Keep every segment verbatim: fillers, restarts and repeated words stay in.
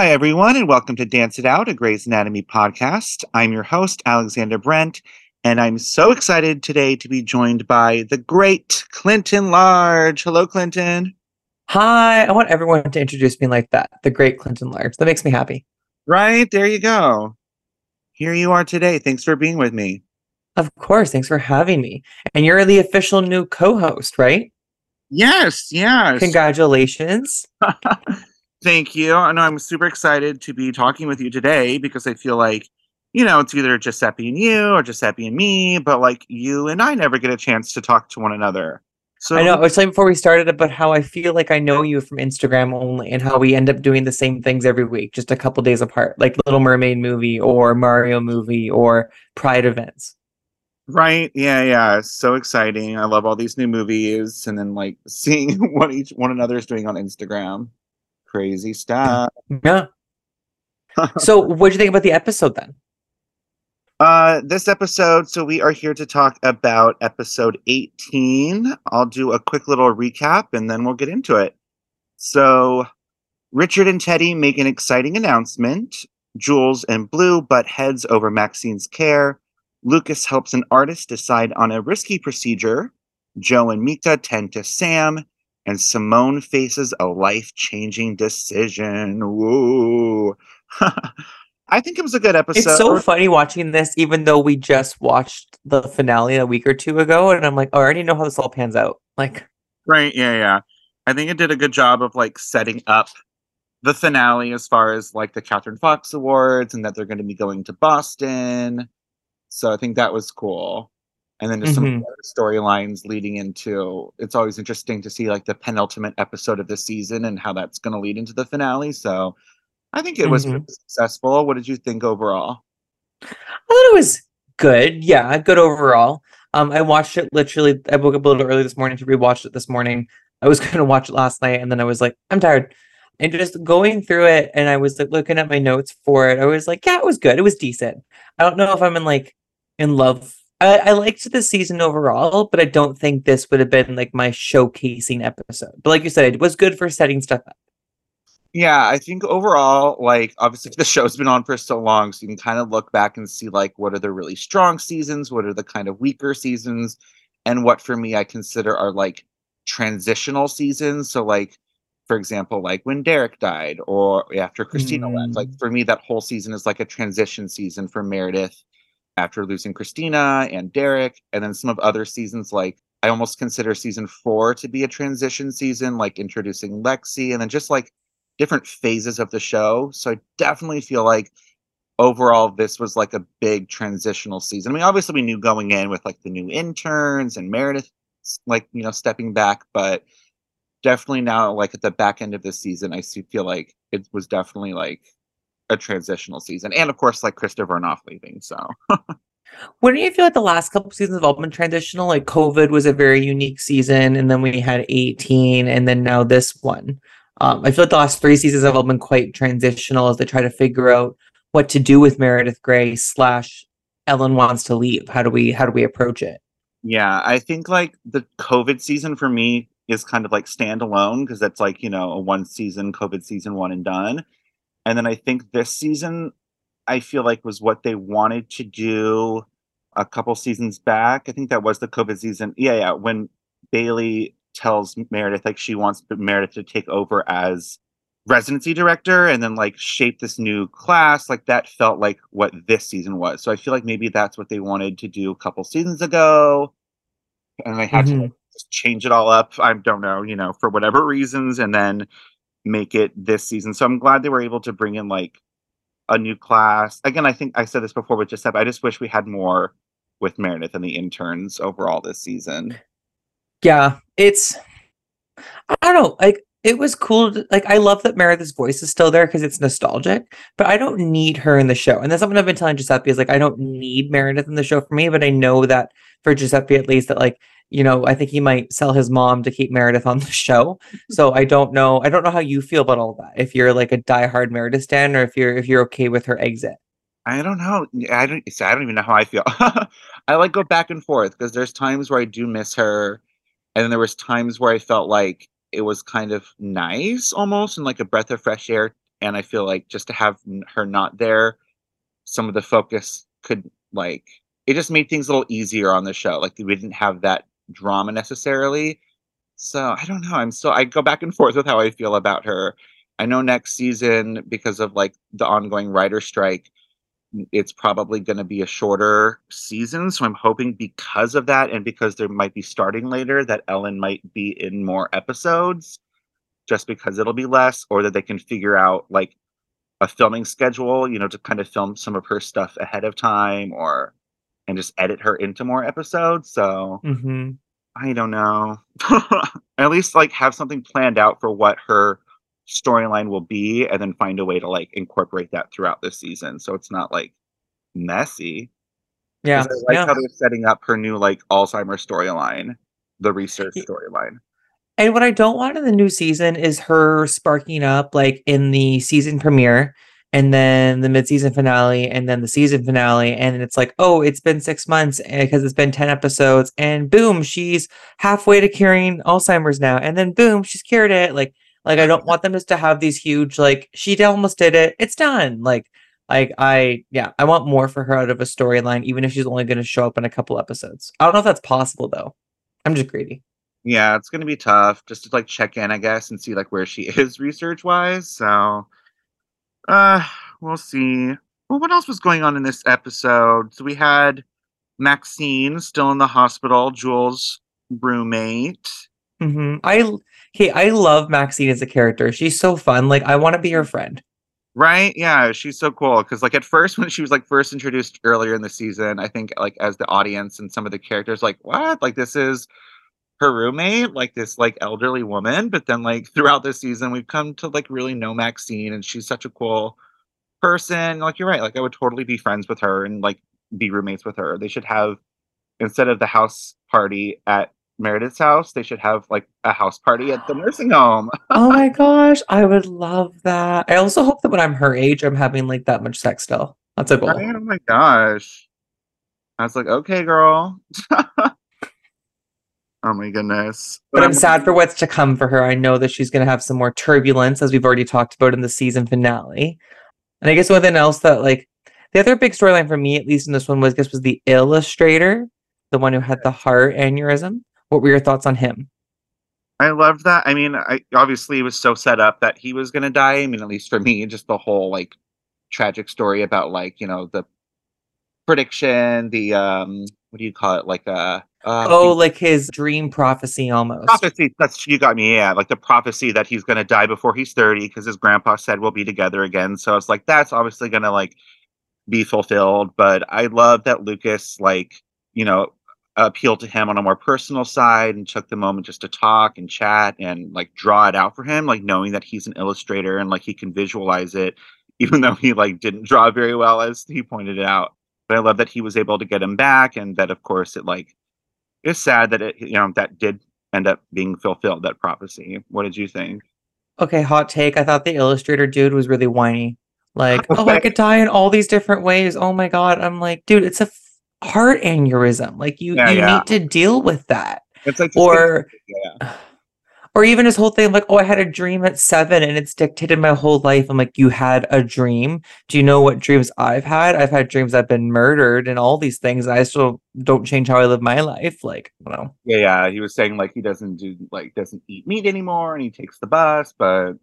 Hi, everyone, and welcome to Dance It Out, a Grey's Anatomy podcast. I'm your host, Alexander Brent, and I'm so excited today to be joined by the great Clinton Large. Hello, Clinton. Hi, I want everyone to introduce me like that. The great Clinton Large. That makes me happy. Right, there you go. Here you are today. Thanks for being with me. Of course. Thanks for having me. And you're the official new co-host, right? Yes, yes. Congratulations. Thank you. I know I'm super excited to be talking with you today because I feel like, you know, it's either Giuseppe and you or Giuseppe and me, but like you and I never get a chance to talk to one another. I So know I was telling before we started about how I feel like I know you from Instagram only and how we end up doing the same things every week, just a couple days apart, like Little Mermaid movie or Mario movie or Pride events. right, yeah, yeah, it's so exciting. I love all these new movies and then like seeing what each one another is doing on Instagram. Crazy stuff. Yeah. So what do you think about the episode then? Uh, this episode, so we are here to talk about episode eighteen. I'll do a quick little recap and then we'll get into it. So, Richard and Teddy make an exciting announcement. Jules and Blue butt heads over Maxine's care. Lucas helps an artist decide on a risky procedure. Joe and Mika tend to Sam. And Simone faces a life changing decision. Woo. I think it was a good It's so episode. funny watching this, even though we just watched the finale a week or two ago, and I'm like, oh, I already know how this all pans out. Like, Right, yeah, yeah. I think it did a good job of like setting up the finale as far as like the Catherine Fox Awards and that they're going to be going to Boston. So I think that was cool. And then just some of the hmm other storylines leading into it's always interesting to see like the penultimate episode of the season and how that's going to lead into the finale. So I think it was hmm pretty successful. What did you think overall? I thought it was good. Yeah, good overall. Um, I watched it literally. I woke up a little early this morning to rewatch it this morning. I was gonna watch it last night, and then I was like, I'm tired. And just going through it, and I was like looking at my notes for it. I was like, yeah, it was good. It was decent. I don't know if I'm in like in love. I, I liked the season overall, but I don't think this would have been like my showcasing episode. But like you said, it was good for setting stuff up. Yeah, I think overall, like obviously the show's been on for so long, so you can kind of look back and see like what are the really strong seasons, what are the kind of weaker seasons, and what for me I consider are like transitional seasons. So like for example, like when Derek died or after Christina left. Like Mm, for me, that whole season is like a transition season for Meredith after losing Christina and Derek, and then some of other seasons like I almost consider season four to be a transition season, like introducing Lexi, and then just like different phases of the show. So I definitely feel like overall this was like a big transitional season. I mean, obviously we knew going in with like the new interns and Meredith like, you know, stepping back, but definitely now like at the back end of this season, I see feel like it was definitely like a transitional season. And of course like Krista Vernoff leaving. So Wouldn't you feel like the last couple seasons have all been transitional? Like COVID was a very unique season, and then we had eighteen, and then now this one. Um, I feel like the last three seasons have all been quite transitional as they try to figure out what to do with Meredith Grey slash Ellen wants to leave. How do we how do we approach it? yeah, I think like the COVID season for me is kind of like standalone because that's like, you know, a one season COVID season one and done. And then I think this season I feel like was what they wanted to do a couple seasons back. I think that was the COVID season. Yeah, yeah. When Bailey tells Meredith like she wants Meredith to take over as residency director and then like shape this new class, like that felt like what this season was. So I feel like maybe that's what they wanted to do a couple seasons ago, and they had to like hmm just change it all up. I don't know, you know, for whatever reasons, and then make it this season. So I'm glad they were able to bring in like a new class. Again, I think I said this before with Giuseppe. I just wish we had more with Meredith and the interns overall this season. Yeah, it's I don't know. Like it was cool. To, like I love that Meredith's voice is still there because it's nostalgic. But I don't need her in the show, and that's something I've been telling Giuseppe is like I don't need Meredith in the show for me. But I know that for Giuseppe at least that like you know I think he might sell his mom to keep Meredith on the show. So I don't know. I don't know how you feel about all that. If you're like a diehard Meredith stan, or if you're if you're okay with her exit. I don't know. I don't. See, I don't even know how I feel. I like go back and forth because there's times where I do miss her, and then there was times where I felt like it was kind of nice, almost, and like a breath of fresh air and I feel like just to have n- her not there, some of the focus could like it just made things a little easier on the show. Like we didn't have that drama necessarily. So I don't know. I'm still I go back and forth with how I feel about her. I know next season because of like the ongoing writer strike, it's probably going to be a shorter season. So I'm hoping because of that and because there might be starting later that Ellen might be in more episodes just because it'll be less, or that they can figure out like a filming schedule, you know, to kind of film some of her stuff ahead of time or and just edit her into more episodes. So Mm-hmm. I don't know. At least like have something planned out for what her storyline will be and then find a way to like incorporate that throughout the season so it's not like messy. Because Yeah, I like yeah. how they're setting up her new like Alzheimer's storyline, the research Y- storyline. And what I don't want in the new season is her sparking up like in the season premiere and then the mid-season finale and then the season finale and it's like, oh, it's been six months because it's been ten episodes and boom, she's halfway to curing Alzheimer's now and then boom, she's cured it. Like, like I don't want them just to have these huge like she almost did it, it's done. Like, like I yeah, I want more for her out of a storyline, even if she's only going to show up in a couple episodes. I don't know if that's possible though. I'm just greedy. Yeah, it's gonna be tough just to like check in, I guess, and see like where she is research wise. So uh we'll see. Well, what else was going on in this episode? So we had Maxine still in the hospital, Jules' roommate. hmm I l- hey, I love Maxine as a character. She's so fun. Like I want to be her friend. Right? Yeah, she's so cool. Because like at first, when she was like first introduced earlier in the season, I think like as the audience and some of the characters, like, what? Like this is her roommate, like this like elderly woman. But then like throughout the season, we've come to like really know Maxine, and she's such a cool person. Like you're right. Like I would totally be friends with her and like be roommates with her. They should have instead of the house party at Meredith's house, they should have like a house party at the nursing home. Oh my gosh, I would love that. I also hope that when I'm her age, I'm having like that much sex still. That's a goal. Right? Oh my gosh. I was like, okay, girl. Oh my goodness. But But I'm I'm sad for what's to come for her. I know that she's going to have some more turbulence, as we've already talked about in the season finale. And I guess one thing else that like the other big storyline for me, at least in this one, was this was the illustrator, the one who had the heart aneurysm. What were your thoughts on him? I loved that. I mean, I obviously it was so set up that he was gonna die. I mean, at least for me, just the whole like tragic story about like, you know, the prediction, the um what do you call it? Like uh uh Oh, the like his dream prophecy almost. prophecy. That's you got me, yeah. Like the prophecy that he's gonna die before he's thirty because his grandpa said we'll be together again. So it's like that's obviously gonna like be fulfilled. But I love that Lucas, like, you know, appealed to him on a more personal side and took the moment just to talk and chat and like draw it out for him, like knowing that he's an illustrator and like he can visualize it, even though he like didn't draw very well, as he pointed out. But I love that he was able to get him back, and that of course it like it's sad that it you know that did end up being fulfilled, that prophecy. What did you think? Okay, hot take. I thought the illustrator dude was really whiny. Like, oh, I Okay. could die in all these different ways. Oh my god. I'm like, dude, it's a f- heart aneurysm. Like you Yeah, you yeah. need to deal with that. It's like just get Or yeah. or even his whole thing like, oh, I had a dream at seven and it's dictated my whole life. I'm like, you had a dream? Do you know what dreams I've had? I've had dreams I've been murdered and all these things. I still don't change how I live my life. Like, I don't know. Yeah, yeah. He was saying like he doesn't do like doesn't eat meat anymore and he takes the bus, but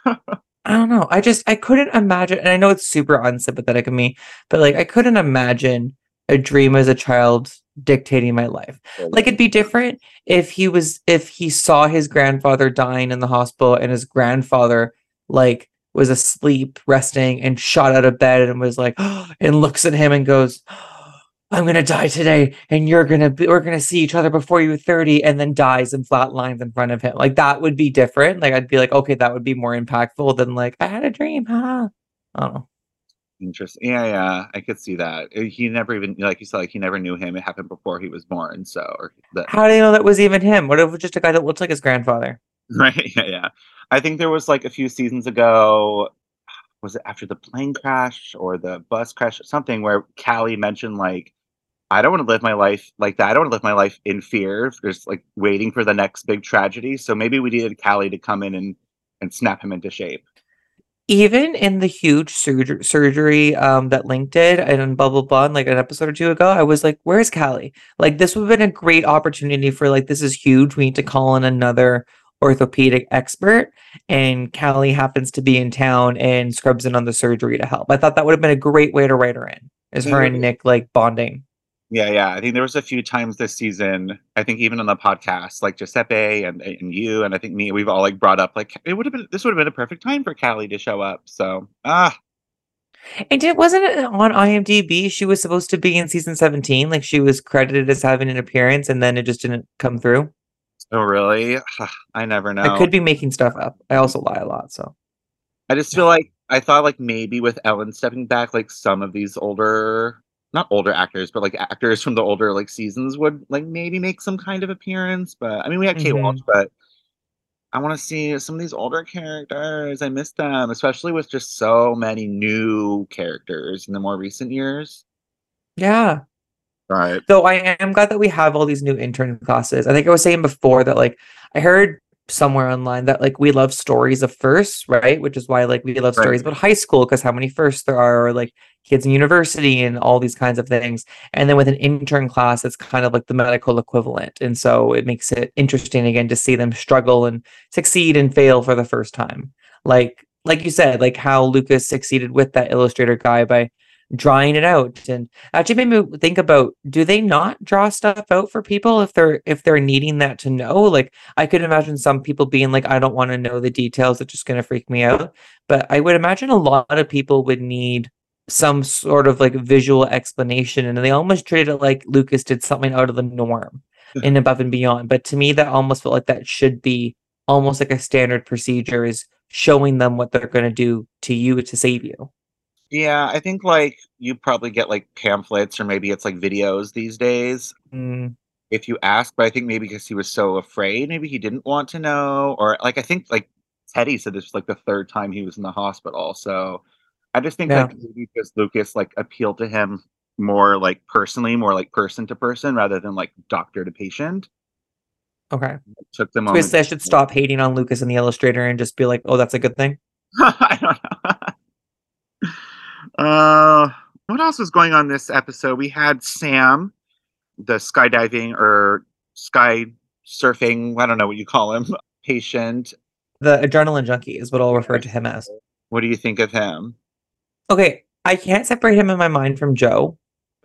I don't know. I just I couldn't imagine, and I know it's super unsympathetic of me, but like I couldn't imagine a dream as a child dictating my life. Like it'd be different if he was if he saw his grandfather dying in the hospital and his grandfather like was asleep, resting, and shot out of bed and was like and looks at him and goes, I'm gonna die today, and you're gonna be, we're gonna see each other before you're thirty, and then dies and flatlines in front of him. Like that would be different. Like I'd be like, okay, that would be more impactful than like I had a dream. Ha. I don't know. interesting. Yeah, yeah. I could see that. Uh, He never even like you said, like he never knew him. It happened before he was born. So or the How do you know that was even him? What if it was just a guy that looks like his grandfather? right, yeah, yeah. I think there was like a few seasons ago, was it after the plane crash or the bus crash or something where Callie mentioned like I don't want to live my life like that. I don't want to live my life in fear, just like waiting for the next big tragedy. So maybe we needed Callie to come in and and snap him into shape. Even in the huge surger- surgery um, that Link did and blah blah blah, like an episode or two ago, I was like, "Where's Callie?" Like this would have been a great opportunity for like this is huge. We need to call in another orthopedic expert, and Callie happens to be in town and scrubs in on the surgery to help. I thought that would have been a great way to write her in, I is think her there and Nick like bonding. Yeah, yeah. I think there was a few times this season, I think even on the podcast, like Giuseppe and and you and I think me, we've all like brought up like it would have been this would have been a perfect time for Callie to show up. So ah, And it wasn't it on IMDb. She was supposed to be in season seventeen, like she was credited as having an appearance, and then it just didn't come through. oh really? I never I know. could be making stuff up. I also lie a lot, so. I just feel like I thought like maybe with Ellen stepping back, like some of these older not older actors, but like actors from the older like seasons would like maybe make some kind of appearance. But I mean we had Kate Walsh, Mhm. but I want to see some of these older characters. I miss them, especially with just so many new characters in the more recent years. Yeah. Right. Though I am glad that we have all these new intern classes. I think I was saying before that like I heard somewhere online that like we love stories of firsts, right? Which is why like we love Right. stories about high school because how many firsts there are, or like kids in university and all these kinds of things. And then with an intern class, it's kind of like the medical equivalent. And so it makes it interesting again to see them struggle and succeed and fail for the first time. Like like you said, like how Lucas succeeded with that illustrator guy by drawing it out, and actually made me think about, do they not draw stuff out for people if they're if they're needing that to know? Like I could imagine some people being like, I don't want to know the details, it's just going to freak me out. But I would imagine a lot of people would need some sort of like visual explanation, and they almost treated it like Lucas did something out of the norm and above and beyond. But to me that almost felt like that should be almost like a standard procedure, is showing them what they're going to do to you to save you. Yeah, I think like you probably get like pamphlets or maybe it's like videos these days Mm, if you ask, but I think maybe because he was so afraid, maybe he didn't want to know. Or like I think like Teddy said this was like the third time he was in the hospital. So I just think yeah. like maybe because Lucas like appealed to him more like personally, more like person to person rather than like doctor to patient. Okay. It took the So moment. basically, I should stop hating on Lucas and the Illustrator and just be like, "Oh, that's a good thing." I don't know. Uh, what else was going on this episode? We had Sam, the skydiving or sky surfing, I don't know what you call him, patient. The adrenaline junkie is what I'll refer to Yes. him as. What do you think of him? Okay, I can't separate him in my mind from Joe,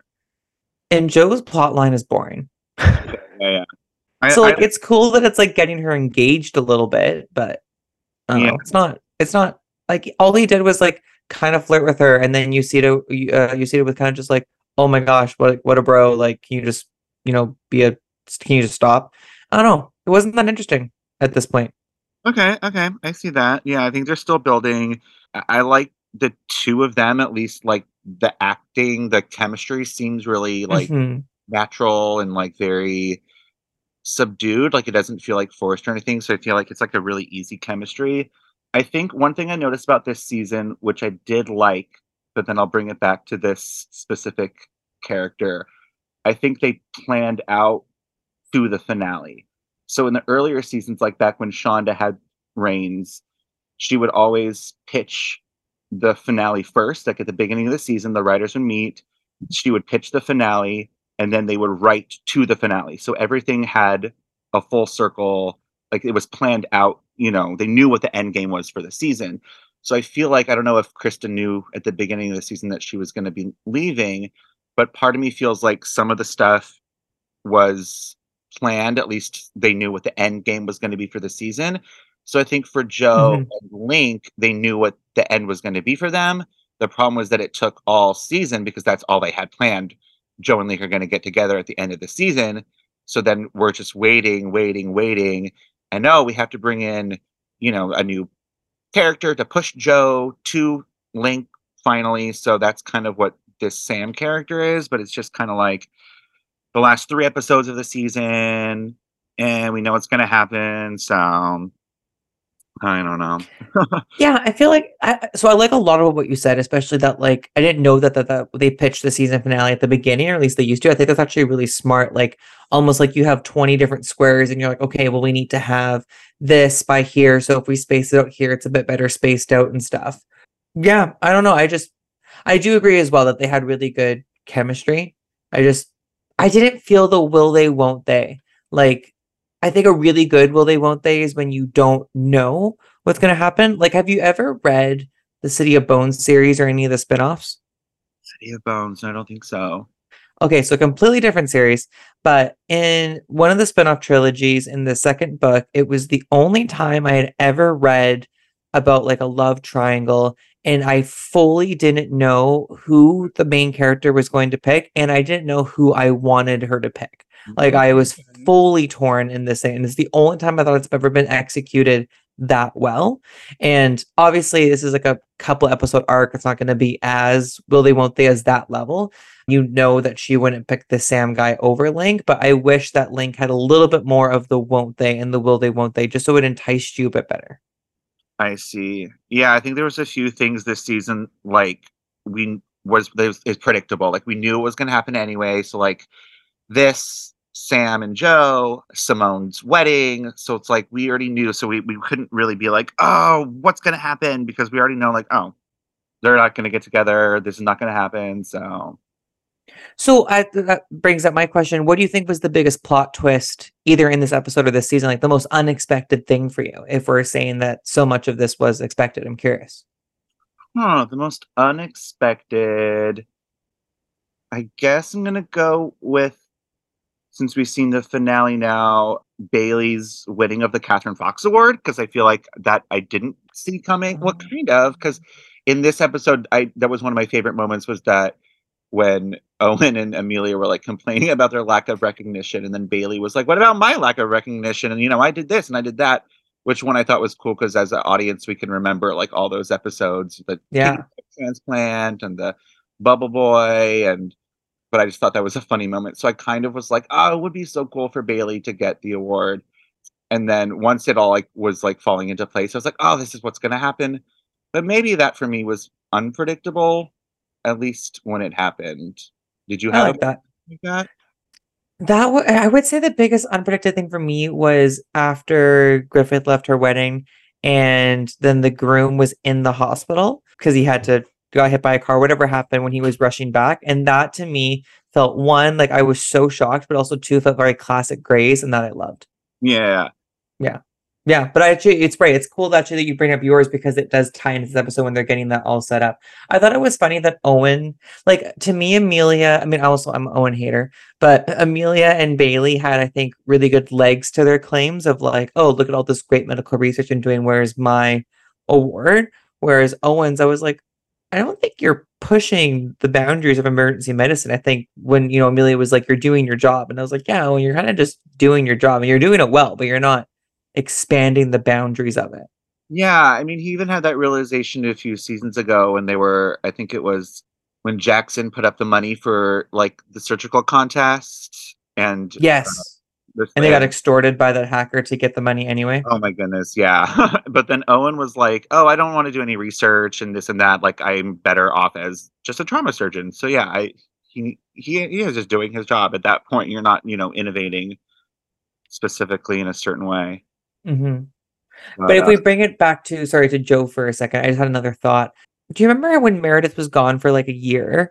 and Joe's plot line is boring. Yeah, yeah, yeah. I, So I like, it's cool that it's like getting her engaged a little bit, but I don't yeah, know. It's not. It's not like all he did was like kind of flirt with her, and then you see it. You, uh, you see it with kind of just like, "Oh my gosh, what what a bro!" Like, can you just you know be a? Can you just stop? I don't know. It wasn't that interesting at this point. okay, okay. I see that. Yeah, I think they're still building. I, I like the two of them at least. Like the acting, the chemistry seems really like Hmm. natural and like very subdued. Like it doesn't feel like forced or anything. So I feel like it's like a really easy chemistry. I think one thing I noticed about this season, which I did like, but then I'll bring it back to this specific character. I think they planned out to the finale. So in the earlier seasons, like back when Shonda had reigns, she would always pitch the finale first. Like at the beginning of the season, the writers would meet, she would pitch the finale, and then they would write to the finale. So everything had a full circle, like it was planned out, you know, they knew what the end game was for the season. So I feel like I don't know if Krista knew at the beginning of the season that she was going to be leaving, but part of me feels like some of the stuff was planned. At least they knew what the end game was going to be for the season. So I think for Joe Hmm. and Link, they knew what the end was going to be for them. The problem was that it took all season because that's all they had planned. Joe and Link are going to get together at the end of the season. So then we're just waiting, waiting, waiting. And no, we have to bring in, you know, a new character to push Joe to Link finally. So that's kind of what this Sam character is, but it's just kind of like the last three episodes of the season, and we know what's going to happen. So I don't know. Yeah, I feel like I, so I like a lot of what you said, especially that like I didn't know that, that that they pitched the season finale at the beginning, or at least they used to. I think that's actually really smart. Like almost like you have twenty different squares, and you're like, okay, well we need to have this by here. So if we space it out here, it's a bit better spaced out and stuff. Yeah, I don't know. I just I do agree as well that they had really good chemistry. I just I didn't feel the will they won't they. Like I think a really good will they won't they is when you don't know what's going to happen. Like have you ever read the City of Bones series or any of the spin-offs? City of Bones. I don't think so. Okay, so completely different series, but in one of the spin-off trilogies in the second book, it was the only time I had ever read about like a love triangle and I fully didn't know who the main character was going to pick and I didn't know who I wanted her to pick. Like I was Okay. fully torn in this thing and it's the only time I thought it's ever been executed that well. And obviously this is like a couple episode arc. It's not going to be as will they won't they as that level, you know that she wouldn't pick the Sam guy over Link, but I wish that Link had a little bit more of the won't they and the will they won't they, just so it enticed you a bit better. I see. Yeah, I think there was a few things this season like we was was is predictable. Like we knew it was going to happen anyway. So like this Sam and Joe, Simone's wedding. So it's like we already knew. So we, we couldn't really be like, oh, what's going to happen? Because we already know, like, oh, they're not going to get together. This is not going to happen. So So I, that brings up my question. What do you think was the biggest plot twist, either in this episode or this season, like the most unexpected thing for you? If we're saying that so much of this was expected, I'm curious. huh, the most unexpected. I guess I'm going to go with, since we've seen the finale now, Bailey's winning of the Catherine Fox Award, because I feel like that I didn't see coming. Well, kind of, because in this episode, I that was one of my favorite moments was that when Owen and Amelia were like complaining about their lack of recognition, and then Bailey was like, "What about my lack of recognition?" And you know, I did this and I did that, which one I thought was cool because as an audience we can remember like all those episodes, the kidney Yeah. transplant and the Bubble Boy, and but I just thought that was a funny moment. So I kind of was like, "Oh, it would be so cool for Bailey to get the award." And then once it all like was like falling into place, I was like, "Oh, this is what's going to happen." But maybe that for me was unpredictable, at least when it happened. Did you I have a like moment that. like that? That w- I would say the biggest unpredicted thing for me was after Griffith left her wedding, and then the groom was in the hospital because he had to got hit by a car. Whatever happened when he was rushing back, and that to me felt one like I was so shocked, but also two felt very classic Grays, and that I loved. Yeah. Yeah. Yeah, but I actually, it's great. It's cool actually that you bring up yours because it does tie into this episode when they're getting that all set up. I thought it was funny that Owen, like to me, Amelia, I mean, also I'm an Owen hater, but Amelia and Bailey had, I think, really good legs to their claims of like, oh, look at all this great medical research I'm doing. Where's my award? Whereas Owens, I was like, I don't think you're pushing the boundaries of emergency medicine. I think when, you know, Amelia was like, you're doing your job. And I was like, yeah, well, you're kind of just doing your job and you're doing it well, but you're not expanding the boundaries of it. Yeah, I mean, he even had that realization a few seasons ago when they were, I think it was when Jackson put up the money for like the surgical contest and uh, Yes. this And they got and extorted by that hacker to get the money anyway. oh my goodness, yeah. But then Owen was like, "Oh, I don't want to do any research and this and that. Like, I'm better off as just a trauma surgeon." So yeah, I he he he is just doing his job at that point. You're not, you know, innovating specifically in a certain way. hmm But But if uh, we bring it back to, sorry, to Joe for a second, I just had another thought. Do you remember when Meredith was gone for like a year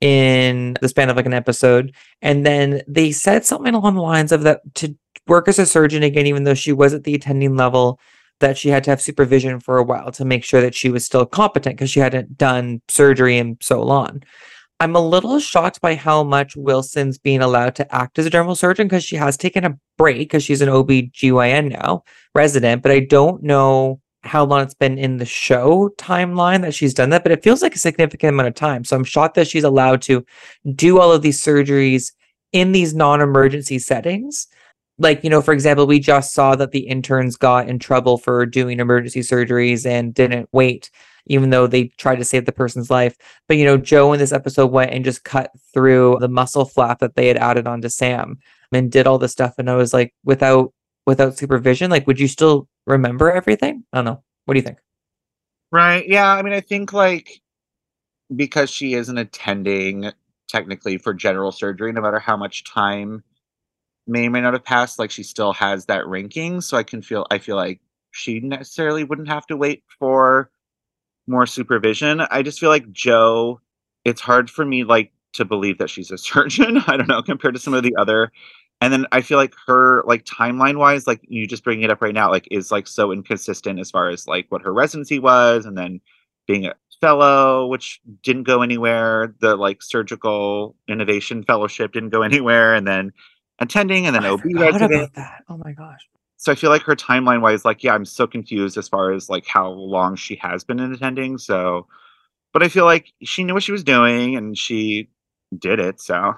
in the span of like an episode? And then they said something along the lines of that to work as a surgeon again, even though she was at the attending level, that she had to have supervision for a while to make sure that she was still competent because she hadn't done surgery in so long. I'm a little shocked by how much Wilson's being allowed to act as a dermal surgeon because she has taken a break because she's an O B G Y N now, resident, but I don't know how long it's been in the show timeline that she's done that, but it feels like a significant amount of time. So I'm shocked that she's allowed to do all of these surgeries in these non-emergency settings. Like, you know, for example, we just saw that the interns got in trouble for doing emergency surgeries and didn't wait, even though they tried to save the person's life. But, you know, Joe in this episode went and just cut through the muscle flap that they had added onto Sam and did all this stuff. And I was like, without without supervision, like, would you still remember everything? I don't know. What do you think? right, yeah. I mean, I think like because she isn't attending technically for general surgery, no matter how much time may or may not have passed, like she still has that ranking. So I can feel I feel like she necessarily wouldn't have to wait for more supervision. I just feel like Jo, it's hard for me like to believe that she's a surgeon. I don't know, compared to some of the other. And then I feel like her like timeline wise, like you just bringing it up right now, like is like so inconsistent as far as like what her residency was, and then being a fellow, which didn't go anywhere. The like surgical innovation fellowship didn't go anywhere, and then attending, and then I O B forgot resident. about that. Oh my gosh. So I feel like her timeline wise, like, yeah, I'm so confused as far as like how long she has been in attending. So, but I feel like she knew what she was doing and she did it. So,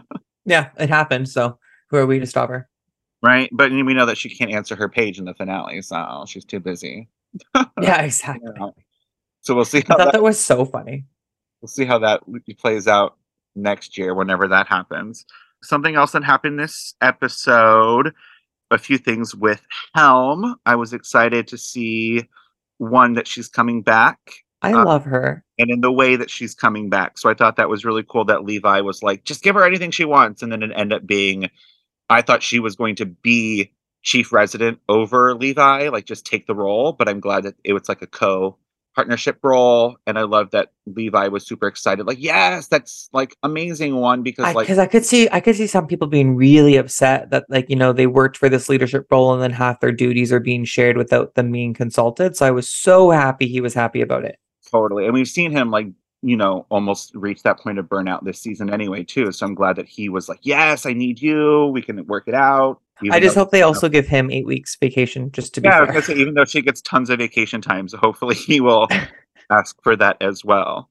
Yeah, it happened. So who are we to stop her? right. But we know that she can't answer her page in the finale. So she's too busy. Yeah, exactly. Yeah. So we'll see I how thought that, that was so funny. we'll see how that plays out next year, whenever that happens. Something else that happened this episode, a few things with Helm. I was excited to see one that she's coming back. I Uh, love her. and in the way that she's coming back. So I thought that was really cool that Levi was like, just give her anything she wants. And then it ended up being, I thought she was going to be chief resident over Levi, like just take the role. But I'm glad that it was like a co partnership role. And I love that Levi was super excited. Like, yes, that's like amazing one because I like, because I could see I could see some people being really upset that like you know they worked for this leadership role and then half their duties are being shared without them being consulted. So I was so happy he was happy about it. totally. And we've seen him like, you know, almost reach that point of burnout this season anyway, too. So I'm glad that he was like, yes, I need you. We can work it out. I Even just though, hope they you know, also give him eight weeks vacation, just to be yeah, I was fair. gonna say, even though she gets tons of vacation time, so hopefully he will ask for that as well.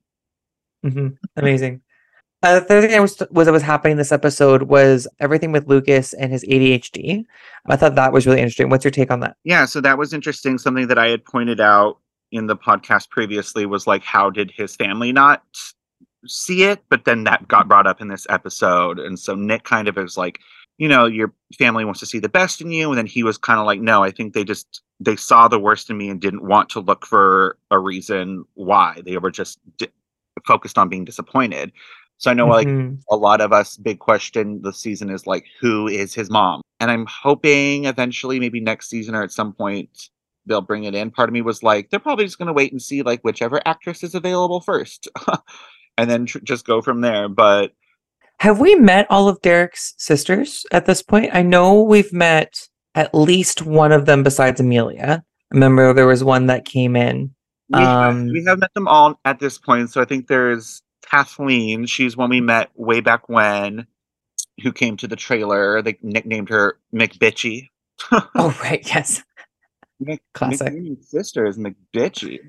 hmm Amazing. Uh, the third thing I was was that was happening this episode was everything with Lucas and his A D H D. I thought that was really interesting. What's your take on that? Yeah, so that was interesting. Something that I had pointed out in the podcast previously was like, how did his family not see it? But then that got brought up in this episode. And so Nick kind of is like, you know, your family wants to see the best in you. And then he was kind of like, no, I think they just, they saw the worst in me and didn't want to look for a reason why. They were just di- focused on being disappointed. So I know like Mhm. a lot of us, big question this season is like, who is his mom? And I'm hoping eventually, maybe next season or at some point, they'll bring it in. Part of me was like, they're probably just going to wait and see like whichever actress is available first and then tr- just go from there. But Have we met all of Derek's sisters at this point? I know we've met at least one of them besides Amelia. I remember there was one that came in. we have, Um, we have met them all at this point. So I think there's Kathleen. She's one we met way back when, who came to the trailer. They nicknamed her McBitchy. oh right, yes, Mc, classic. McBitchy's sister is McBitchy.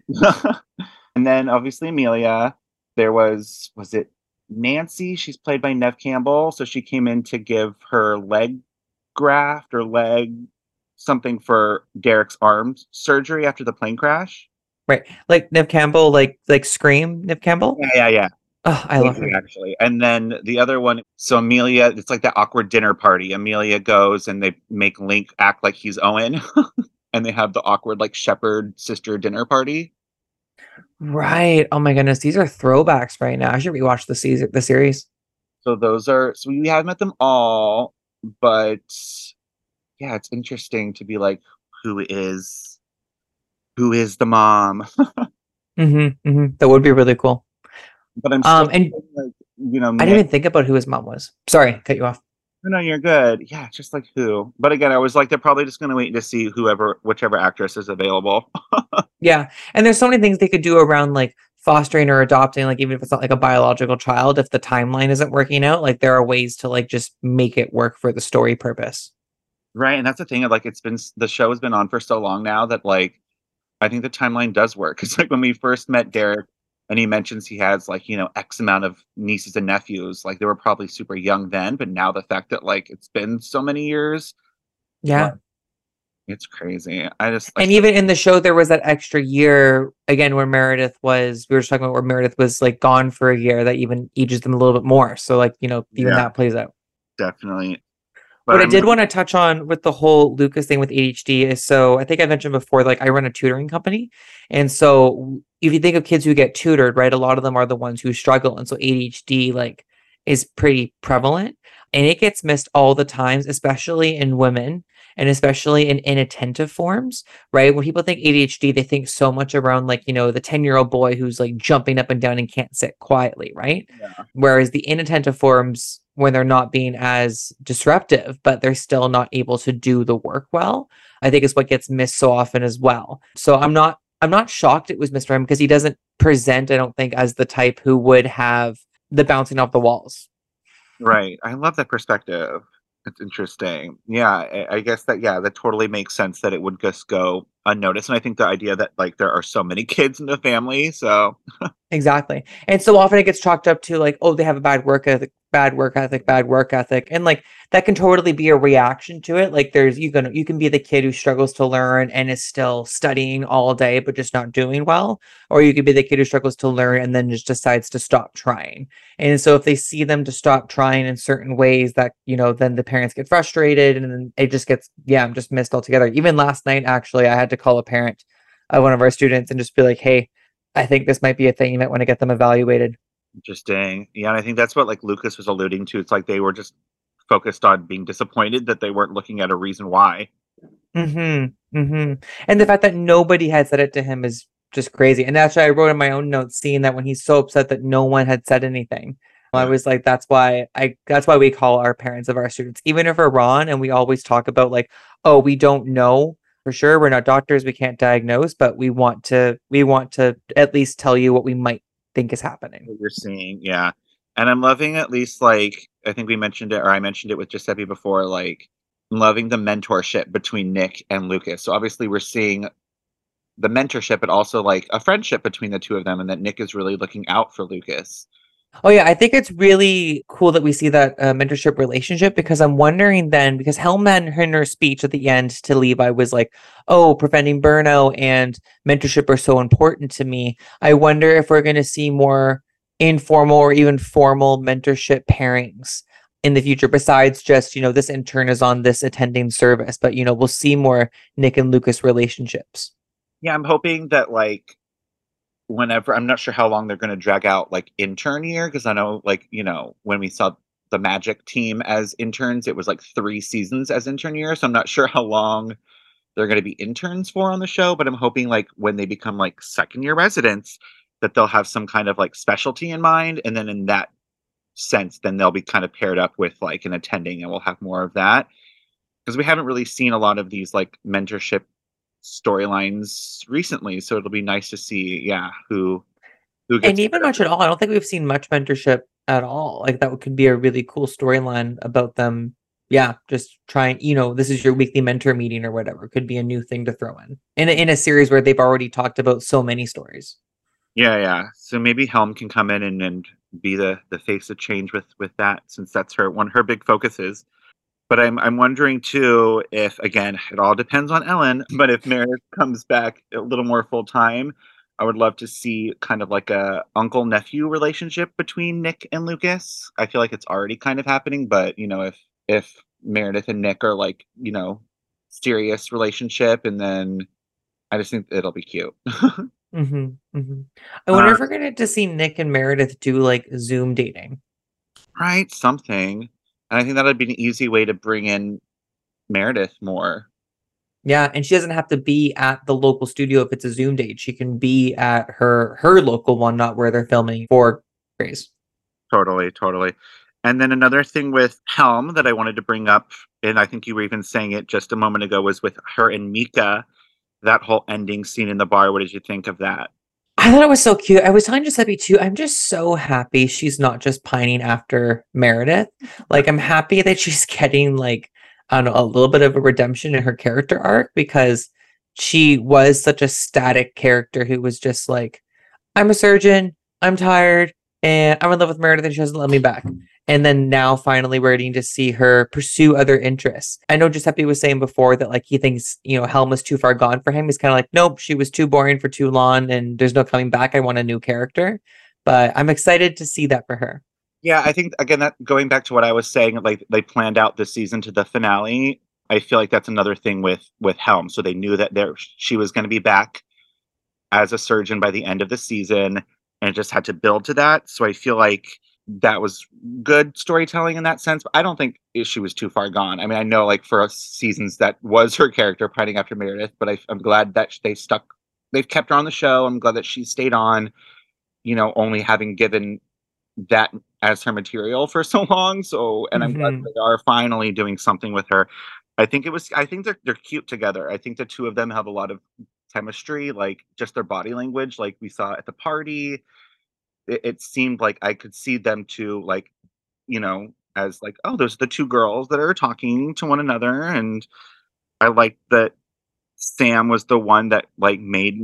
And then obviously Amelia. There was, was it Nancy? She's played by Nev Campbell. So she came in to give her leg graft or leg something for Derek's arm surgery after the plane crash. Right, like Nev Campbell, like like Scream, Nev Campbell. Yeah, yeah, yeah. Oh, I love her. Actually. And then the other one, so Amelia, it's like that awkward dinner party. Amelia goes and they make Link act like he's Owen. And they have the awkward like shepherd sister dinner party. Right. Oh my goodness, these are throwbacks right now. I should rewatch the season, the series. So those are, so we haven't met them all, but yeah, it's interesting to be like, who is, who is the mom? Mm-hmm, mm-hmm. That would be really cool. But I'm Um, still and like, you know, I didn't Nick, even think about who his mom was. Sorry, cut you off. no, no, you're good. Yeah, it's just like who. But again, I was like, they're probably just going to wait to see whoever, whichever actress is available. Yeah, and there's so many things they could do around like fostering or adopting, like even if it's not like a biological child, if the timeline isn't working out, like there are ways to like just make it work for the story purpose. Right. And that's the thing. Like, it's been, the show has been on for so long now that like, I think the timeline does work. It's like when we first met Derek and he mentions he has like, you know, X amount of nieces and nephews, like they were probably super young then, but now the fact that like it's been so many years, Yeah. like, it's crazy. I just, I And still- even in the show, there was that extra year again where Meredith was, we were just talking about where Meredith was like gone for a year that even ages them a little bit more. So like, you know, even Yeah. that plays out. definitely. What I I'm- did want to touch on with the whole Lucas thing with A D H D is, so I think I mentioned before, like I run a tutoring company. And so if you think of kids who get tutored, right, a lot of them are the ones who struggle. And so A D H D like is pretty prevalent and it gets missed all the times, especially in women. and especially in inattentive forms, right? When people think A D H D, they think so much around like, you know, the ten year old boy who's like jumping up and down and can't sit quietly, right? Yeah. Whereas the inattentive forms, when they're not being as disruptive, but they're still not able to do the work well, I think is what gets missed so often as well. So I'm not I'm not shocked it was missed for him because he doesn't present, I don't think, as the type who would have the bouncing off the walls. Right. I love that perspective. It's interesting. Yeah, I, I guess that yeah, that totally makes sense that it would just go unnoticed. And I think the idea that like there are so many kids in the family, so Exactly. And so often it gets chalked up to like, oh, they have a bad work ethic, bad work ethic, bad work ethic. And like that can totally be a reaction to it. Like there's you can you can be the kid who struggles to learn and is still studying all day but just not doing well. Or you could be the kid who struggles to learn and then just decides to stop trying. And so if they see them to stop trying in certain ways that, you know, then the parents get frustrated and then it just gets, yeah, I'm just missed altogether. Even last night, actually, I had to call a parent of one of our students and just be like, hey, I think this might be a thing. You might want to get them evaluated. interesting. Yeah, and I think that's what like Lucas was alluding to. It's like they were just focused on being disappointed that they weren't looking at a reason why. Mm-hmm. Mm-hmm. And the fact that nobody had said it to him is just crazy. And actually, I wrote in my own notes seeing that when he's so upset that no one had said anything. I Yeah. was like, that's why I that's why we call our parents of our students, even if we're wrong, and we always talk about like, oh, we don't know for sure. We're not doctors, we can't diagnose, but we want to we want to at least tell you what we might think is happening. What you're seeing, yeah. And I'm loving at least like I think we mentioned it or I mentioned it with Giuseppe before, like loving the mentorship between Nick and Lucas. So obviously we're seeing the mentorship, but also like a friendship between the two of them, and that Nick is really looking out for Lucas. Oh yeah, I think it's really cool that we see that uh, mentorship relationship because I'm wondering then because Hellman in her speech at the end to Levi was like, "Oh, preventing burnout and mentorship are so important to me." I wonder if we're going to see more informal or even formal mentorship pairings in the future besides just, you know, this intern is on this attending service, but you know, we'll see more Nick and Lucas relationships. Yeah, I'm hoping that like whenever I'm not sure how long they're going to drag out like intern year because I know like you know when we saw the Magic team as interns, it was like three seasons as intern year. So I'm not sure how long they're going to be interns for on the show, but I'm hoping like when they become like second year residents that they'll have some kind of like specialty in mind, and then in that sense, then they'll be kind of paired up with like an attending, and we'll have more of that because we haven't really seen a lot of these like mentorship storylines recently. So it'll be nice to see, yeah, who who And gets even paired up much at with. all. I don't think we've seen much mentorship at all. Like that could be a really cool storyline about them. Yeah, just trying, you know, this is your weekly mentor meeting or whatever. Could be a new thing to throw in. In a, in a series where they've already talked about so many stories. Yeah, yeah. So maybe Helm can come in and, and be the the face of change with with that, since that's her one of her big focuses. But I'm I'm wondering too if again it all depends on Ellen, but if Meredith comes back a little more full time, I would love to see kind of like a uncle nephew relationship between Nick and Lucas. I feel like it's already kind of happening, but you know if if Meredith and Nick are like you know serious relationship, and then I just think it'll be cute. hmm hmm I wonder Uh, if we're going to see Nick and Meredith do like Zoom dating. right, something. And I think that'd be an easy way to bring in Meredith more. Yeah, and she doesn't have to be at the local studio if it's a Zoom date. She can be at her her local one, not where they're filming for Grace. Totally, totally. And then another thing with Helm that I wanted to bring up, and I think you were even saying it just a moment ago, was with her and Mika, that whole ending scene in the bar. What did you think of that? I thought it was so cute. I was telling Giuseppe too. I'm just so happy she's not just pining after Meredith. Like I'm happy that she's getting like I don't know, a little bit of a redemption in her character arc because she was such a static character who was just like, I'm a surgeon, I'm tired, and I'm in love with Meredith and she doesn't let me back. And then now finally we're getting to see her pursue other interests. I know Giuseppe was saying before that like he thinks, you know, Helm was too far gone for him. He's kind of like, nope, she was too boring for too long and there's no coming back. I want a new character. But I'm excited to see that for her. Yeah, I think again that going back to what I was saying, like they planned out this season to the finale. I feel like that's another thing with with Helm. So they knew that there she was going to be back as a surgeon by the end of the season, and just had to build to that. So I feel like that was good storytelling in that sense. But I don't think she was too far gone. I mean, I know like for seasons that was her character pining after Meredith, but I, I'm glad that they stuck. They've kept her on the show. I'm glad that she stayed on. You know, only having given that as her material for so long. So, and I'm glad Mm-hmm. they are finally doing something with her. I think it was. I think they're they're cute together. I think the two of them have a lot of chemistry, like just their body language, like we saw at the party. It, it seemed like I could see them two, like you know, as like, oh, those are the two girls that are talking to one another, and I like that Sam was the one that like made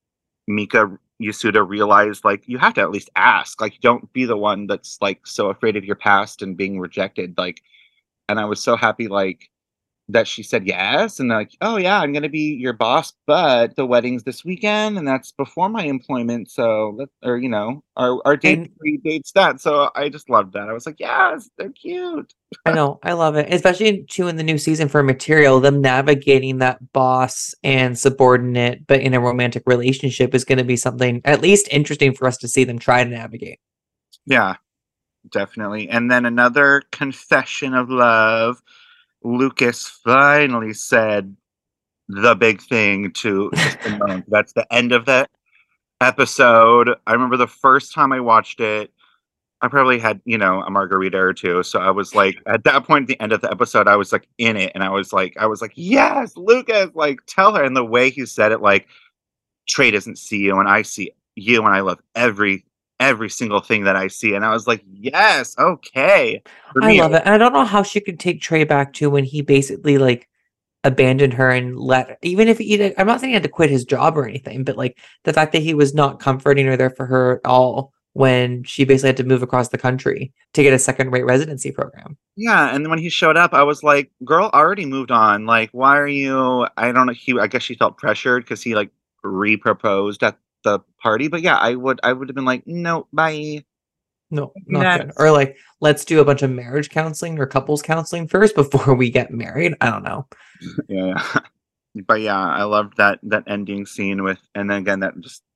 Mika Yasuda realize like you have to at least ask. Like don't be the one that's like so afraid of your past and being rejected. Like and I was so happy like that she said yes and like, oh yeah, I'm gonna be your boss, but the wedding's this weekend and that's before my employment. So let or you know, our our date And predates that. So I just loved that. I was like, yes, they're cute. I know, I love it, especially in, too in the new season for Material. Them navigating that boss and subordinate, but in a romantic relationship, is going to be something at least interesting for us to see them try to navigate. Yeah, definitely. And then another confession of love. Lucas finally said the big thing to to Simone. That's the end of that episode. I remember the first time I watched it, I probably had, you know, a margarita or two. So I was like, at that point at the end of the episode, I was like in it. And I was like, I was like, yes, Lucas, like tell her. And the way he said it, like, Trey doesn't see you and I see you and I love every every single thing that I see. And I was like, yes, okay. For I me, love it, and I don't know how she could take Trey back to when he basically like abandoned her and let even if he did, I'm not saying he had to quit his job or anything, but like the fact that he was not comforting or there for her at all when she basically had to move across the country to get a second rate residency program. yeah, and then when he showed up, I was like, "Girl, already moved on. Like, why are you?" I don't know. He, I guess she felt pressured because he like re-proposed at the party. But yeah, I would, I would have been like, "No, bye, No, not good. next." Or like, let's do a bunch of marriage counseling or couples counseling first before we get married. I don't know. Yeah, yeah. But yeah, I loved that that ending scene with, and then again, that just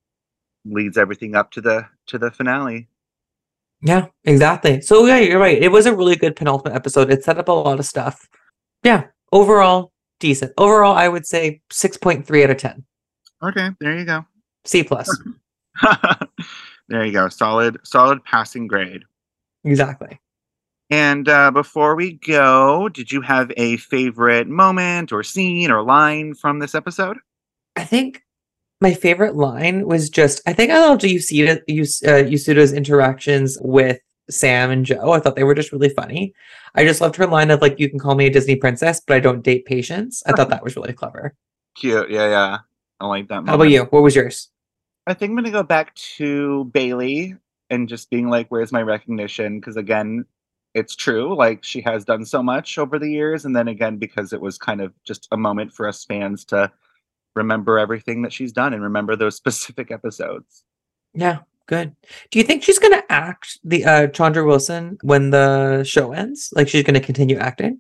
leads everything up to the to the finale. Yeah, exactly. So yeah, you're right. It was a really good penultimate episode. It set up a lot of stuff. Yeah, overall decent. Overall, I would say six point three out of ten. Okay, there you go. C plus. There you go. Solid, solid passing grade. Exactly. And uh, before we go, did you have a favorite moment or scene or line from this episode? I think my favorite line was just I think I loved Yusita, Yus, uh, Yusuda's interactions with Sam and Joe. I thought they were just really funny. I just loved her line of like, "You can call me a Disney princess, but I don't date patients." I thought that was really clever. Cute. Yeah, yeah. I like that How about moment. you? What was yours? I think I'm going to go back to Bailey and just being like, where's my recognition? Because again, it's true. Like she has done so much over the years. And then again, because it was kind of just a moment for us fans to remember everything that she's done and remember those specific episodes. Yeah, good. Do you think she's gonna act the uh Chandra Wilson when the show ends? Like she's gonna continue acting?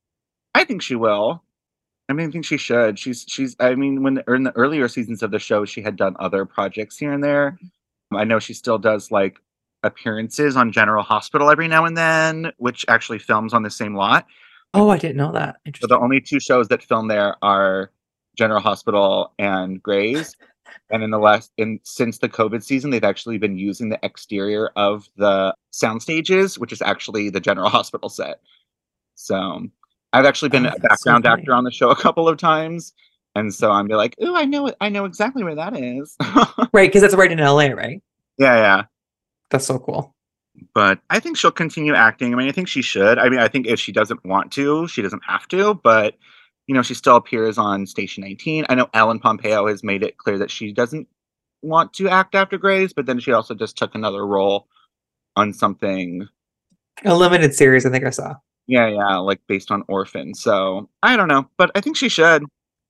I think she will. I mean, I think she should. She's she's. I mean, when in the earlier seasons of the show, she had done other projects here and there. I know she still does like appearances on General Hospital every now and then, which actually films on the same lot. Oh, I didn't know that. So the Interesting. only two shows that film there are General Hospital and Grey's. And in the last, in since the COVID season, they've actually been using the exterior of the sound stages, which is actually the General Hospital set. So I've actually been Oh, a that's so background funny. actor on the show a couple of times, and so I'm be like, "Ooh, I know it. I know exactly where that is." Right, because that's right in L A, right? Yeah, yeah. That's so cool. But I think she'll continue acting. I mean, I think she should. I mean, I think if she doesn't want to, she doesn't have to. But you know, she still appears on Station nineteen. I know Ellen Pompeo has made it clear that she doesn't want to act after Grace, but then she also just took another role on something. A limited series, I think I saw. Yeah, yeah, like based on Orphan. So I don't know, but I think she should.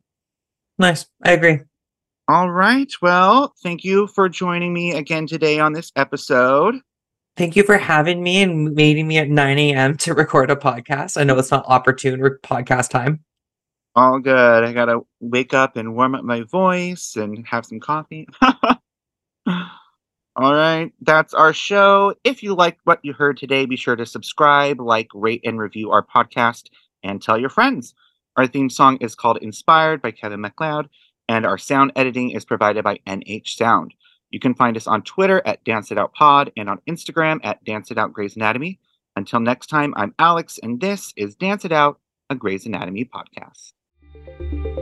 Nice. I agree. All right. Well, thank you for joining me again today on this episode. Thank you for having me and meeting me at nine a m to record a podcast. I know it's not opportune re- podcast time. All good. I gotta wake up and warm up my voice and have some coffee. All right, that's our show. If you liked what you heard today, be sure to subscribe, like, rate, and review our podcast, and tell your friends. Our theme song is called Inspired by Kevin MacLeod, and our sound editing is provided by N H Sound. You can find us on Twitter at Dance It Out Pod and on Instagram at Dance It Out Grey's Anatomy. Until next time, I'm Alex, and this is Dance It Out, a Grey's Anatomy podcast.